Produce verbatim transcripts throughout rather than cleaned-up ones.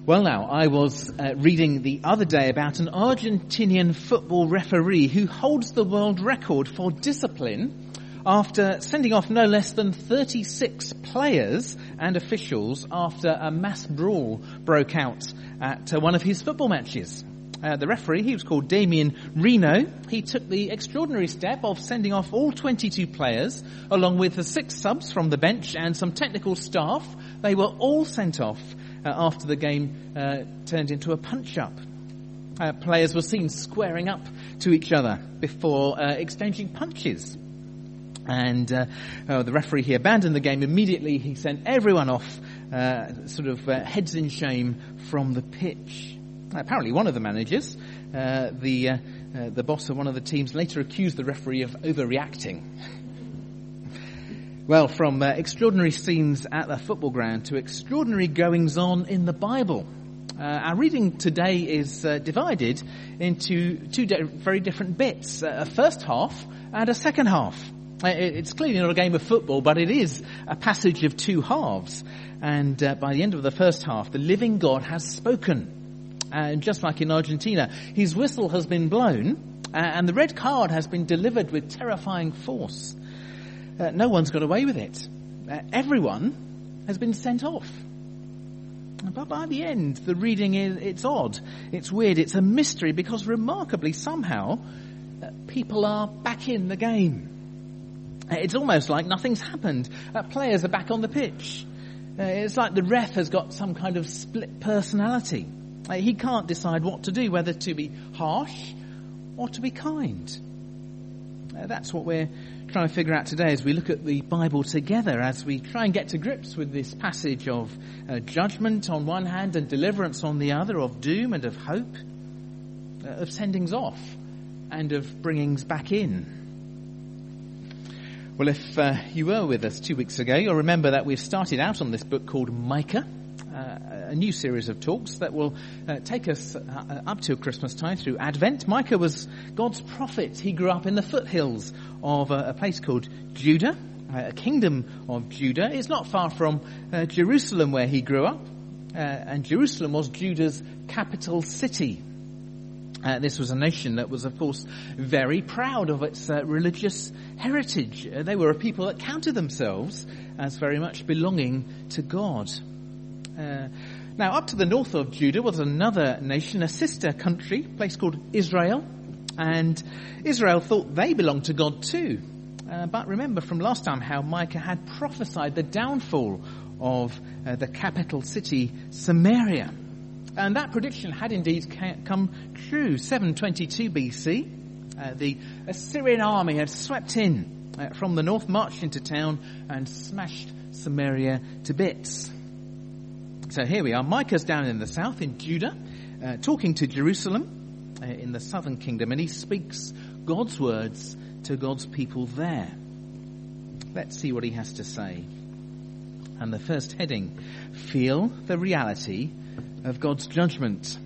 Well now, I was uh, reading the other day about an Argentinian football referee who holds the world record for discipline after sending off no less than thirty-six players and officials after a mass brawl broke out at uh, one of his football matches. Uh, the referee, he was called Damien Reno. He took the extraordinary step of sending off all twenty-two players, along with the six subs from the bench and some technical staff. They were all sent off uh, after the game uh, turned into a punch-up. Uh, players were seen squaring up to each other before uh, exchanging punches. And uh, uh, the referee, he abandoned the game immediately. He sent everyone off, uh, sort of uh, heads in shame from the pitch. Apparently one of the managers, uh, the uh, uh, the boss of one of the teams, later accused the referee of overreacting. Well, from uh, extraordinary scenes at the football ground to extraordinary goings-on in the Bible. Uh, our reading today is uh, divided into two di- very different bits, uh, a first half and a second half. Uh, it's clearly not a game of football, but it is a passage of two halves. And uh, by the end of the first half, the living God has spoken. And just like in Argentina, his whistle has been blown uh, and the red card has been delivered with terrifying force. Uh, no one's got away with it. Uh, everyone has been sent off. But by the end, the reading is, it's odd, it's weird, it's a mystery because remarkably somehow uh, people are back in the game. Uh, it's almost like nothing's happened. Uh, players are back on the pitch. Uh, it's like the ref has got some kind of split personality. Uh, he can't decide what to do, whether to be harsh or to be kind. Uh, that's what we're trying to figure out today as we look at the Bible together, as we try and get to grips with this passage of uh, judgment on one hand and deliverance on the other, of doom and of hope, uh, of sendings off and of bringings back in. Well, if uh, you were with us two weeks ago, you'll remember that we've started out on this book called Micah. Uh, a new series of talks that will uh, take us uh, up to Christmas time through Advent. Micah was God's prophet. He grew up in the foothills of a, a place called Judah, uh, a kingdom of Judah. It's not far from uh, Jerusalem where he grew up, uh, and Jerusalem was Judah's capital city. Uh, this was a nation that was, of course, very proud of its uh, religious heritage. Uh, they were a people that counted themselves as very much belonging to God. Uh, now, up to the north of Judah was another nation, a sister country, a place called Israel. And Israel thought they belonged to God too. Uh, but remember from last time how Micah had prophesied the downfall of uh, the capital city, Samaria. And that prediction had indeed come true. seven twenty-two B C, uh, the Assyrian army had swept in uh, from the north, marched into town and smashed Samaria to bits. So here we are. Micah's down in the south, in Judah, uh, talking to Jerusalem uh, in the southern kingdom, and he speaks God's words to God's people there. Let's see what he has to say. And the first heading, feel the reality of God's judgment.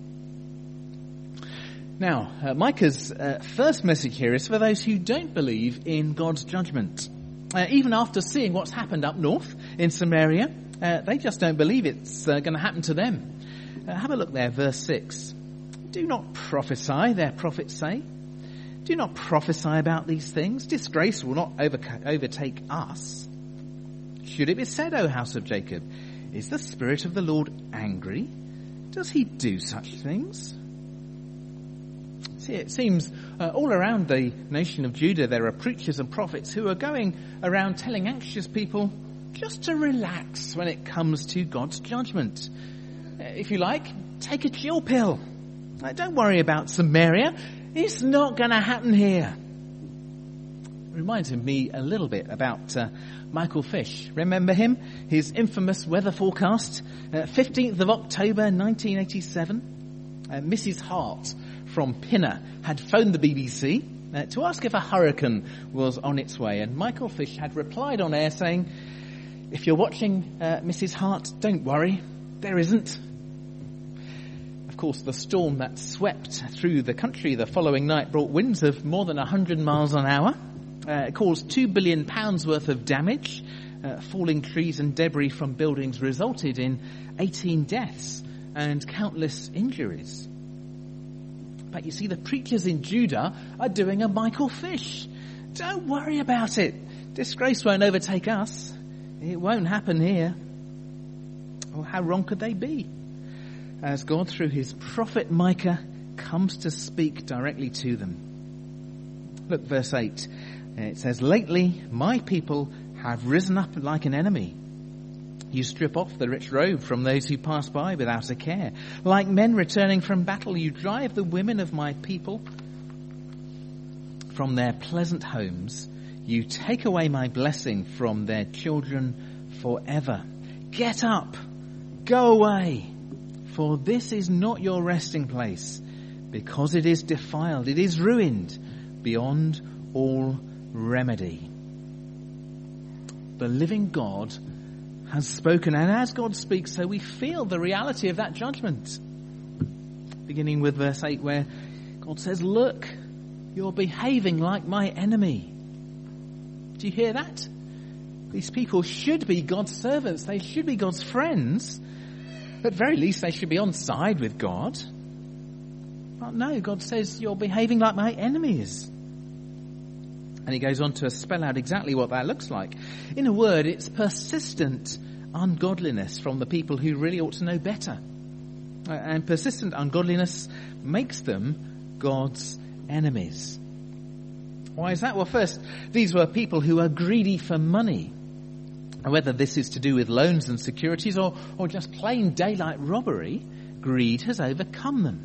Now, uh, Micah's uh, first message here is for those who don't believe in God's judgment. Uh, even after seeing what's happened up north in Samaria, Uh, they just don't believe it's uh, going to happen to them. Uh, have a look there, verse six. Do not prophesy, their prophets say. Do not prophesy about these things. Disgrace will not over- overtake us. Should it be said, O house of Jacob, is the Spirit of the Lord angry? Does he do such things? See, it seems uh, all around the nation of Judah there are preachers and prophets who are going around telling anxious people just to relax when it comes to God's judgment. If you like, take a chill pill. Don't worry about Samaria. It's not going to happen here. It reminds me a little bit about uh, Michael Fish. Remember him? His infamous weather forecast, uh, fifteenth of October nineteen eighty-seven. Uh, Missus Hart from Pinner had phoned the B B C uh, to ask if a hurricane was on its way. And Michael Fish had replied on air saying, if you're watching, uh, Missus Hart, don't worry, there isn't. Of course, the storm that swept through the country the following night brought winds of more than one hundred miles an hour. Uh, it caused two billion pounds worth of damage. Uh, falling trees and debris from buildings resulted in eighteen deaths and countless injuries. But you see, the preachers in Judah are doing a Michael Fish. Don't worry about it. Disgrace won't overtake us. It won't happen here. Well, how wrong could they be? As God, through his prophet Micah, comes to speak directly to them. Look, verse eight. It says, "Lately my people have risen up like an enemy. You strip off the rich robe from those who pass by without a care. Like men returning from battle, you drive the women of my people from their pleasant homes. You take away my blessing from their children forever. Get up, go away, for this is not your resting place, because it is defiled, it is ruined beyond all remedy." The living God has spoken, and as God speaks, so we feel the reality of that judgment. Beginning with verse eight, where God says, "Look, you're behaving like my enemy." Do you hear that? These people should be God's servants. They should be God's friends. At very least, they should be on side with God. But no, God says, "You're behaving like my enemies." And he goes on to spell out exactly what that looks like. In a word, it's persistent ungodliness from the people who really ought to know better. Uh, and persistent ungodliness makes them God's enemies. Why is that? Well, first, these were people who are greedy for money. Whether this is to do with loans and securities or, or just plain daylight robbery, greed has overcome them.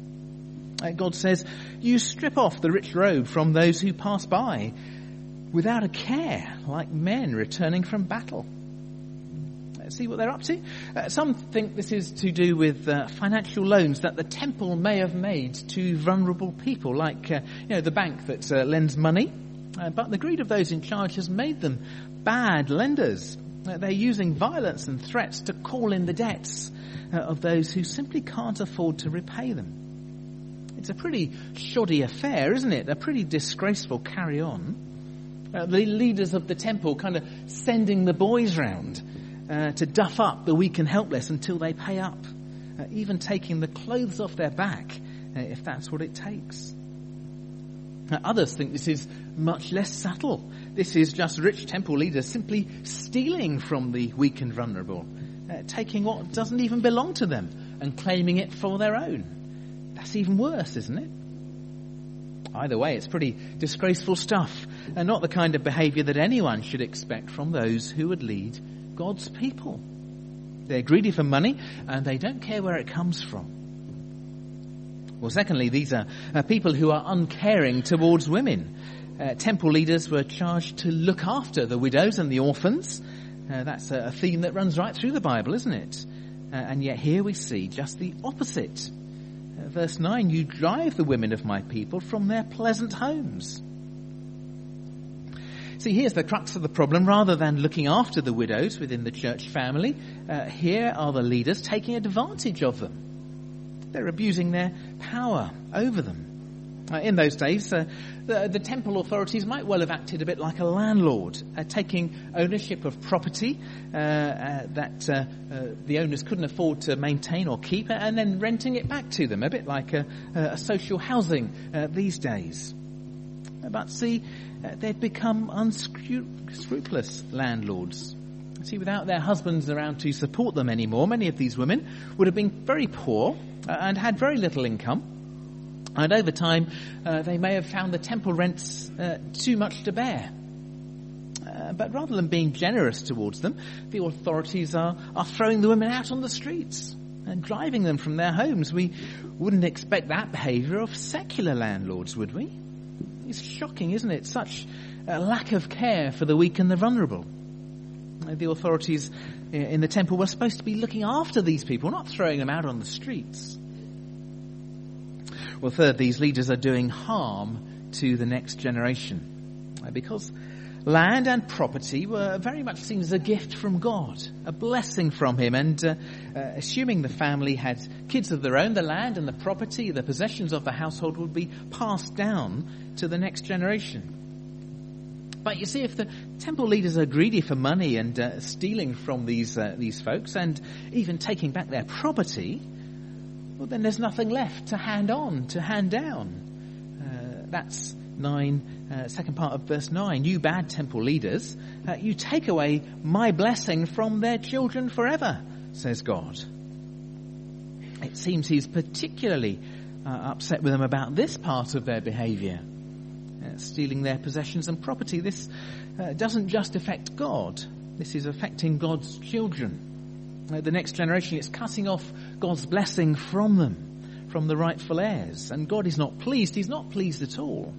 God says, "You strip off the rich robe from those who pass by without a care, like men returning from battle." Let's see what they're up to. Uh, some think this is to do with uh, financial loans that the temple may have made to vulnerable people, like uh, you know the bank that uh, lends money. Uh, but the greed of those in charge has made them bad lenders. Uh, they're using violence and threats to call in the debts uh, of those who simply can't afford to repay them. It's a pretty shoddy affair, isn't it? A pretty disgraceful carry-on. Uh, the leaders of the temple kind of sending the boys round uh, to duff up the weak and helpless until they pay up, uh, even taking the clothes off their back uh, if that's what it takes. Uh, others think this is much less subtle. This is just rich temple leaders simply stealing from the weak and vulnerable, uh, taking what doesn't even belong to them and claiming it for their own. That's even worse, isn't it? Either way, it's pretty disgraceful stuff, and not the kind of behaviour that anyone should expect from those who would lead God's people. They're greedy for money, and they don't care where it comes from. Well, secondly, these are uh, people who are uncaring towards women. Uh, temple leaders were charged to look after the widows and the orphans. Uh, that's a, a theme that runs right through the Bible, isn't it? Uh, and yet here we see just the opposite. Verse nine, "You drive the women of my people from their pleasant homes." See, here's the crux of the problem. Rather than looking after the widows within the church family, uh, here are the leaders taking advantage of them. They're abusing their power over them. Uh, in those days, uh, the, the temple authorities might well have acted a bit like a landlord, uh, taking ownership of property uh, uh, that uh, uh, the owners couldn't afford to maintain or keep, and then renting it back to them, a bit like a, a social housing uh, these days. But see, uh, they'd become unscrupulous landlords. See, without their husbands around to support them anymore, many of these women would have been very poor uh, and had very little income. And over time, uh, they may have found the temple rents uh, too much to bear. Uh, but rather than being generous towards them, the authorities are, are throwing the women out on the streets and driving them from their homes. We wouldn't expect that behaviour of secular landlords, would we? It's shocking, isn't it? Such a lack of care for the weak and the vulnerable. Uh, the authorities in the temple were supposed to be looking after these people, not throwing them out on the streets. Well, third, these leaders are doing harm to the next generation because land and property were very much seen as a gift from God, a blessing from him. And uh, uh, assuming the family had kids of their own, the land and the property, the possessions of the household would be passed down to the next generation. But you see, if the temple leaders are greedy for money and uh, stealing from these uh, these folks and even taking back their property, well, then there's nothing left to hand on, to hand down. Uh, that's nine, uh, second part of verse nine. You bad temple leaders, uh, you take away my blessing from their children forever, says God. It seems he's particularly uh, upset with them about this part of their behaviour, uh, stealing their possessions and property. This uh, doesn't just affect God. This is affecting God's children. Uh, the next generation, it's cutting off God's blessing from them, from the rightful heirs. And God is not pleased. He's not pleased at all.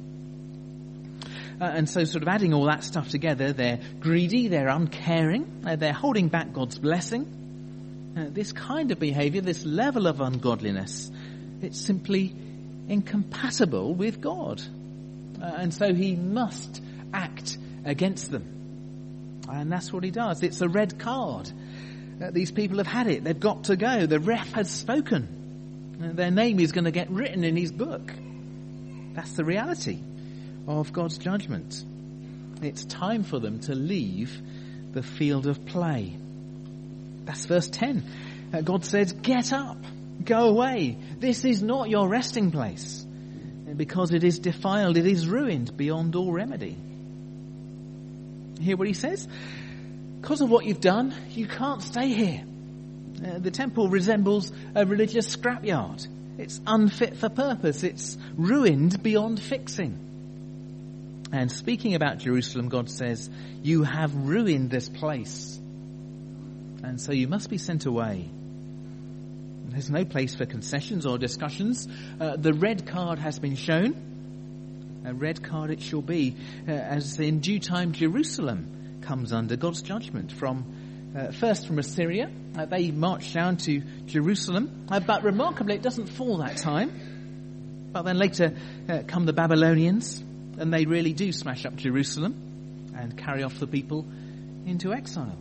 Uh, and so sort of adding all that stuff together, they're greedy, they're uncaring, uh, they're holding back God's blessing. Uh, this kind of behaviour, this level of ungodliness, it's simply incompatible with God. Uh, and so he must act against them. And that's what he does. It's a red card. Uh, these people have had it. They've got to go. The ref has spoken. Uh, their name is going to get written in his book. That's the reality of God's judgment. It's time for them to leave the field of play. That's verse ten. Uh, God says, get up, go away. This is not your resting place. And because it is defiled, it is ruined beyond all remedy. Hear what he says? Because of what you've done, you can't stay here. Uh, the temple resembles a religious scrapyard. It's unfit for purpose. It's ruined beyond fixing. And speaking about Jerusalem, God says, you have ruined this place. And so you must be sent away. There's no place for concessions or discussions. Uh, the red card has been shown. A red card it shall be, uh, as in due time Jerusalem comes under God's judgment. From uh, first from Assyria, uh, they march down to Jerusalem, uh, but remarkably it doesn't fall that time. But then later uh, come the Babylonians, and they really do smash up Jerusalem and carry off the people into exile.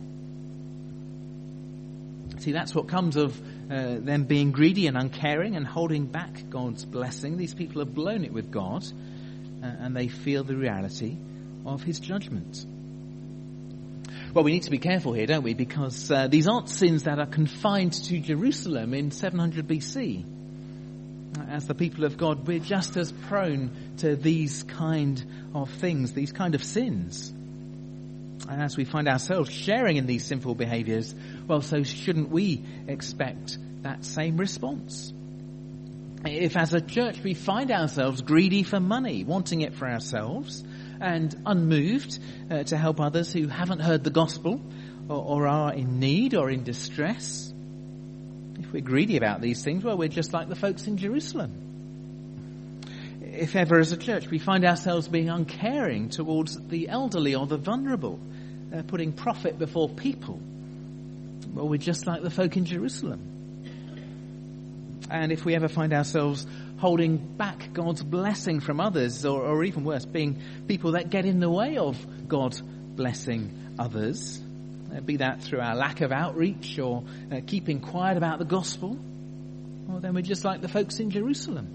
See, that's what comes of uh, them being greedy and uncaring and holding back God's blessing. These people have blown it with God, uh, and they feel the reality of his judgment. Well, we need to be careful here, don't we? Because uh, these aren't sins that are confined to Jerusalem in seven hundred B C. As the people of God, we're just as prone to these kind of things, these kind of sins. And as we find ourselves sharing in these sinful behaviours, well, so shouldn't we expect that same response? If as a church we find ourselves greedy for money, wanting it for ourselves, and unmoved uh, to help others who haven't heard the gospel or, or are in need or in distress, if we're greedy about these things, well, we're just like the folks in Jerusalem. If ever as a church we find ourselves being uncaring towards the elderly or the vulnerable, uh, putting profit before people, well, we're just like the folk in Jerusalem. And if we ever find ourselves holding back God's blessing from others, or, or even worse, being people that get in the way of God blessing others, uh, be that through our lack of outreach or uh, keeping quiet about the gospel, well, then we're just like the folks in Jerusalem.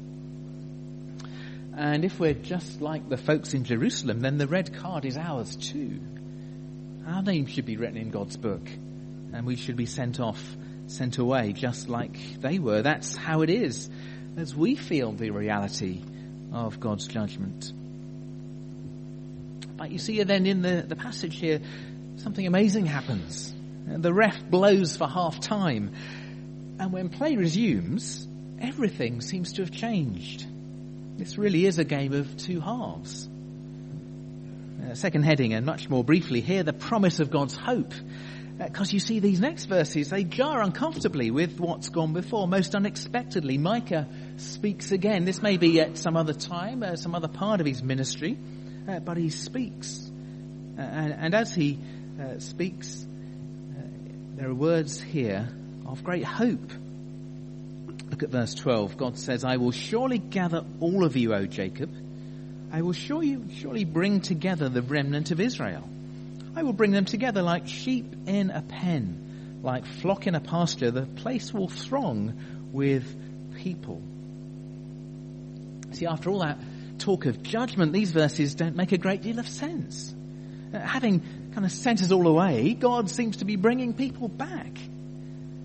And if we're just like the folks in Jerusalem, then the red card is ours too. Our name should be written in God's book, and we should be sent off, sent away, just like they were. That's how it is as we feel the reality of God's judgment. But you see then in the, the passage here, something amazing happens. The ref blows for half time, and when play resumes, everything seems to have changed. This really is a game of two halves. Uh, second heading, and much more briefly here, the promise of God's hope. Because uh, you see these next verses, they jar uncomfortably with what's gone before. Most unexpectedly, Micah speaks again. This may be at some other time, uh, some other part of his ministry, uh, but he speaks. Uh, and, and as he uh, speaks, uh, there are words here of great hope. Look at verse twelve. God says, I will surely gather all of you, O Jacob. I will surely, surely bring together the remnant of Israel. I will bring them together like sheep in a pen, like flock in a pasture. The place will throng with people. See, after all that talk of judgment, these verses don't make a great deal of sense. Uh, having kind of sent us all away, God seems to be bringing people back.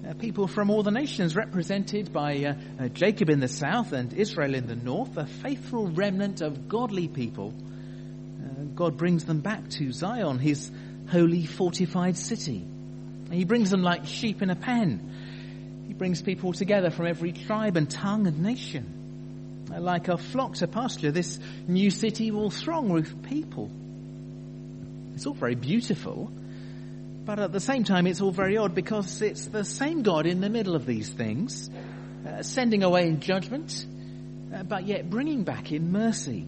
Uh, people from all the nations represented by uh, uh, Jacob in the south and Israel in the north, a faithful remnant of godly people. Uh, God brings them back to Zion, his holy fortified city. And he brings them like sheep in a pen. He brings people together from every tribe and tongue and nation. Uh, like a flock to pasture, this new city will throng with people. It's all very beautiful. But at the same time, it's all very odd because it's the same God in the middle of these things, uh, sending away in judgment, uh, but yet bringing back in mercy.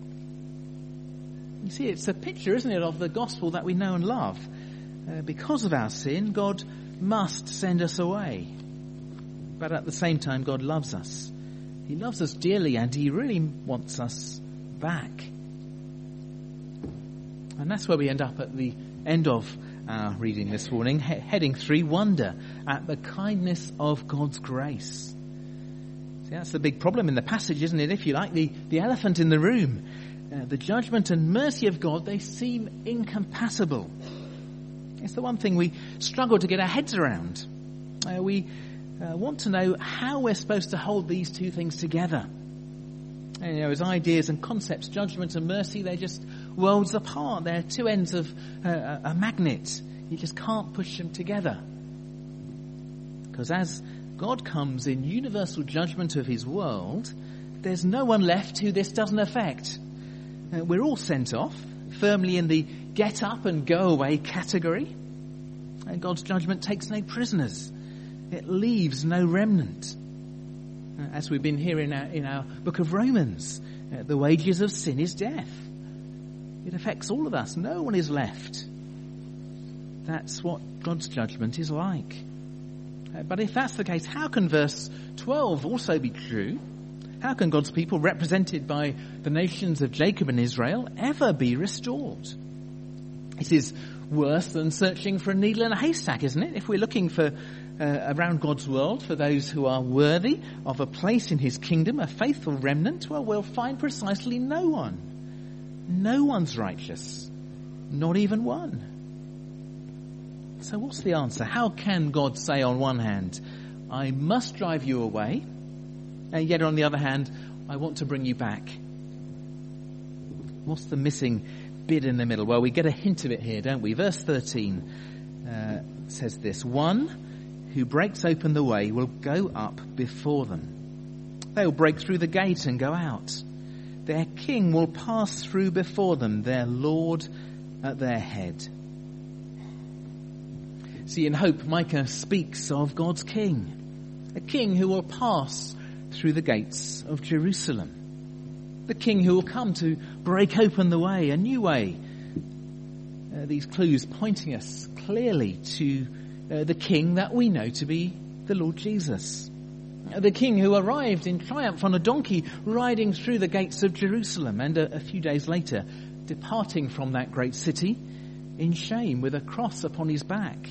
You see, it's a picture, isn't it, of the gospel that we know and love. Uh, because of our sin, God must send us away. But at the same time, God loves us. He loves us dearly and he really wants us back. And that's where we end up at the end of our reading this morning, he- heading three, wonder at the kindness of God's grace. See, that's the big problem in the passage, isn't it? If you like, the, the elephant in the room. Uh, the judgment and mercy of God, they seem incompatible. It's the one thing we struggle to get our heads around. Uh, we uh, want to know how we're supposed to hold these two things together. And, you know, as ideas and concepts, judgment and mercy, they're just worlds apart. They're two ends of uh, a magnet. You just can't push them together. Because as God comes in universal judgment of his world, there's no one left who this doesn't affect. Uh, we're all sent off, firmly in the get up and go away category. And God's judgment takes no prisoners. It leaves no remnant. As we've been here in our, in our book of Romans, uh, the wages of sin is death. It affects all of us. No one is left. That's what God's judgment is like. Uh, but if that's the case, how can verse twelve also be true? How can God's people, represented by the nations of Jacob and Israel, ever be restored? It is worse than searching for a needle in a haystack, isn't it? If we're looking for Uh, around God's world for those who are worthy of a place in his kingdom, a faithful remnant, well, we'll find precisely no one. No one's righteous. Not even one. So what's the answer? How can God say on one hand, I must drive you away, and yet on the other hand, I want to bring you back? What's the missing bit in the middle? Well, we get a hint of it here, don't we? Verse thirteen uh, says this, one who breaks open the way will go up before them. They will break through the gate and go out. Their king will pass through before them, their Lord at their head. See, in hope, Micah speaks of God's king, a king who will pass through the gates of Jerusalem, the king who will come to break open the way, a new way. Uh, these clues pointing us clearly to Uh, the king that we know to be the Lord Jesus. Uh, the king who arrived in triumph on a donkey riding through the gates of Jerusalem and a, a few days later departing from that great city in shame with a cross upon his back.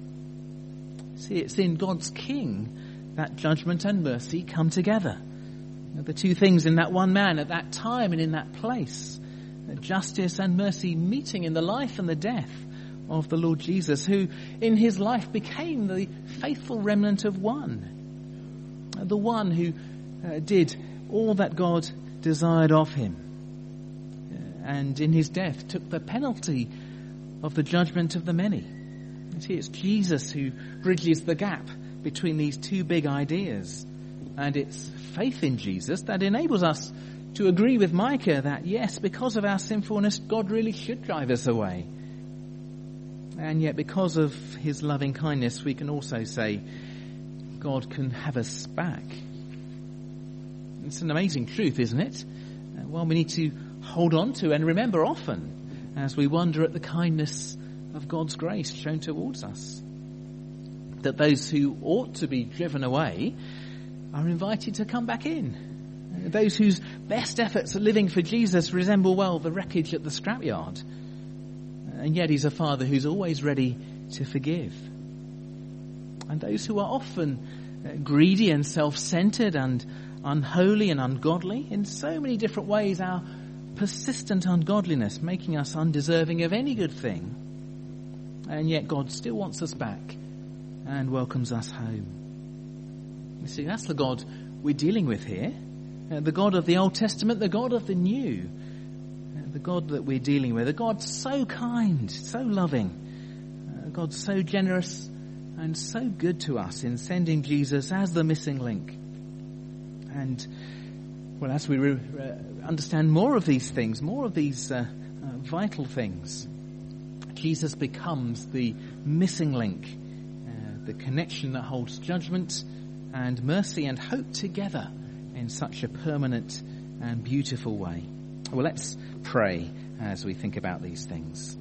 See, it's in God's king that judgment and mercy come together. Uh, the two things in that one man at that time and in that place. Uh, justice and mercy meeting in the life and the death of the Lord Jesus, who in his life became the faithful remnant of one. The one who uh, did all that God desired of him. Uh, and in his death took the penalty of the judgment of the many. You see, it's Jesus who bridges the gap between these two big ideas. And it's faith in Jesus that enables us to agree with Micah that, yes, because of our sinfulness, God really should drive us away. And yet because of his loving kindness, we can also say God can have us back. It's an amazing truth, isn't it? Uh, one we need to hold on to and remember often as we wonder at the kindness of God's grace shown towards us. That those who ought to be driven away are invited to come back in. Uh, those whose best efforts at living for Jesus resemble, well, the wreckage at the scrapyard. And yet he's a father who's always ready to forgive. And those who are often uh, greedy and self-centered and unholy and ungodly, in so many different ways, our persistent ungodliness making us undeserving of any good thing. And yet God still wants us back and welcomes us home. You see, that's the God we're dealing with here. Uh, the God of the Old Testament, the God of the New. Uh, the God that we're dealing with. A God so kind, so loving. A God so generous and so good to us in sending Jesus as the missing link. And, well, as we re- uh, understand more of these things, more of these uh, uh, vital things, Jesus becomes the missing link, uh, the connection that holds judgment and mercy and hope together in such a permanent and beautiful way. Well, let's pray as we think about these things.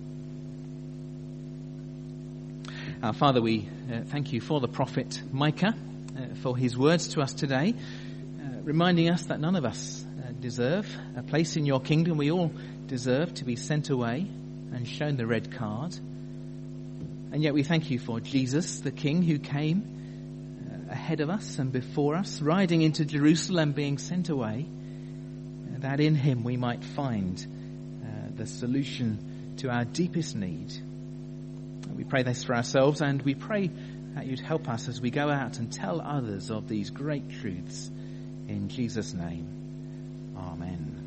Our Father, we uh, thank you for the prophet Micah, uh, for his words to us today, uh, reminding us that none of us uh, deserve a place in your kingdom. We all deserve to be sent away and shown the red card. And yet we thank you for Jesus, the King, who came uh, ahead of us and before us, riding into Jerusalem, being sent away, uh, that in him we might find uh, the solution to our deepest need. We pray this for ourselves, and we pray that you'd help us as we go out and tell others of these great truths. In Jesus' name, amen.